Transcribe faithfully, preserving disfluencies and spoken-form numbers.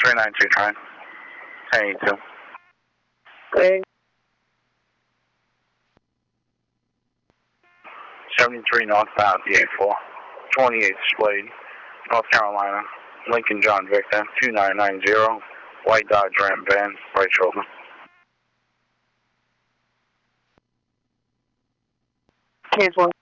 three nine two trying. ten eighty-two. Good. seventy-three northbound, D eighty-four. twenty-eight Slade, North Carolina. Lincoln John Victor, two nine nine zero. White Dodge Ram van, right shoulder. Here's one.